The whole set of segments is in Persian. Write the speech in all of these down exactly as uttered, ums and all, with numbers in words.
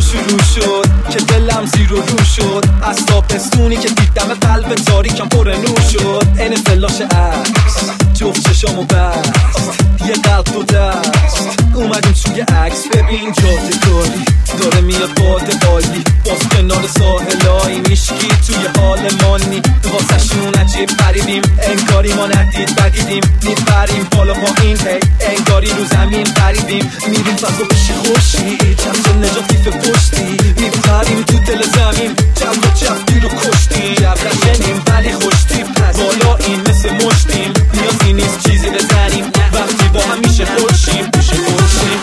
شروع شد که دلم زیر و رو شد. از تابستونی که دیدم قلب تاریکم پر نور شد. این فلاش عکس جفت چشامو بست، یه قلب دو دست اومدیم توی عکس. ببین جاده کاری داره میاد باد عالی، باز کنار ساحلای میشکی توی حال مانی. واسه شون عجیب غریبیم، انگاری ما ندید بدیدیم. میبریم بالا پایین هی انگاری رو زمین پریدیم. میریم فضا بشی خوشی چند نجاتی ف پشتی. میپریم تو دل زمین جلد و جفتی رو کشتیم. جب رشنیم ولی خوشتیم، بالا این مثل مشتیم. نیازی نیست چیزی بزنیم وقتی با هم میشه خوشیم میشه خوشیم.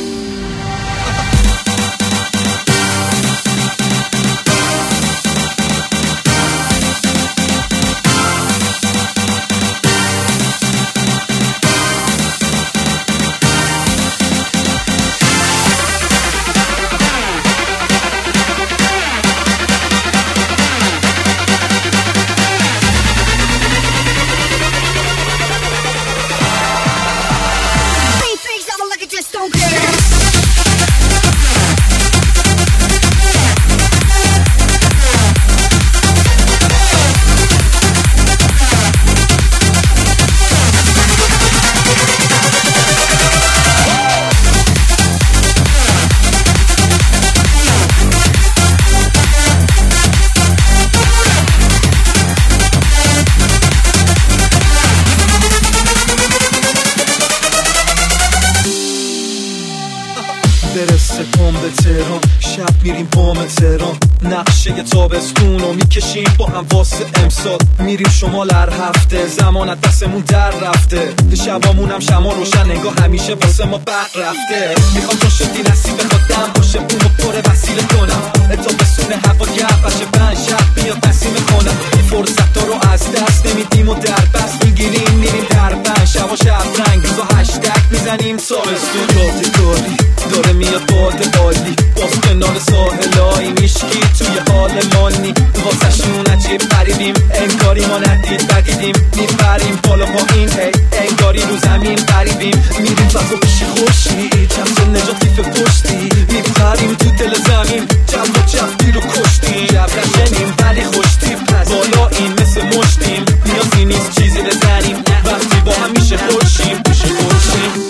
برسه پام به تهران، شب میریم بام تهران. نقشه ی تابستون رو میکشیم با هم واسه امسال. میریم شمال هر هفته، زمان از دستمون در رفته. شبامونم شما روشن نگاه همیشه واسه ما برق رفته. میخوام تو شدی نصیب خودم باشه اونو پر وسیله کنم. تابستون هوا گرم بشه پنج شب بیاد نسیم کنم. فرصت رو از دست نمیدیم و در بست میگیریم میریم در بند. شب و شب رنگ روز و هشتگ میزنیم تابستون. جاده کاری داره میاد باد عالی، باز کنار ساحلای میشکی توی حال مانی. واسه شون عجیب غریبیم، انگاری ما ندید بدیدیم. میبریم بالا پایین هی انگاری رو زمین پریدیم. میریم فضا بشی خوشی چند نجاتی ف پشتی. میپریم تو دل زمین جلد و جفتی رو کشتیم. جب رشنیم ولی خوشتیم، بالا این مثل مشتیم. نیازی نیست چیزی بزنیم وقتی با هم میشه خوشیم میشه خوشیم.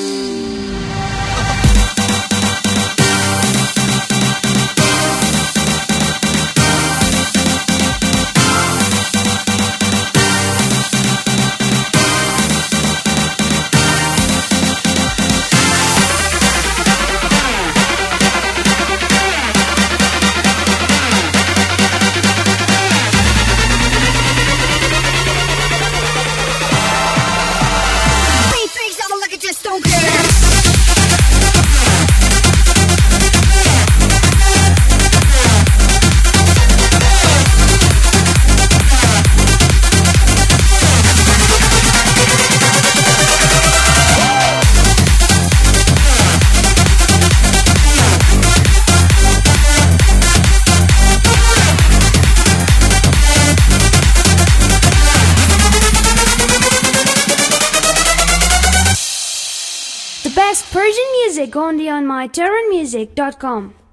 Best Persian music only on my terran music dot com.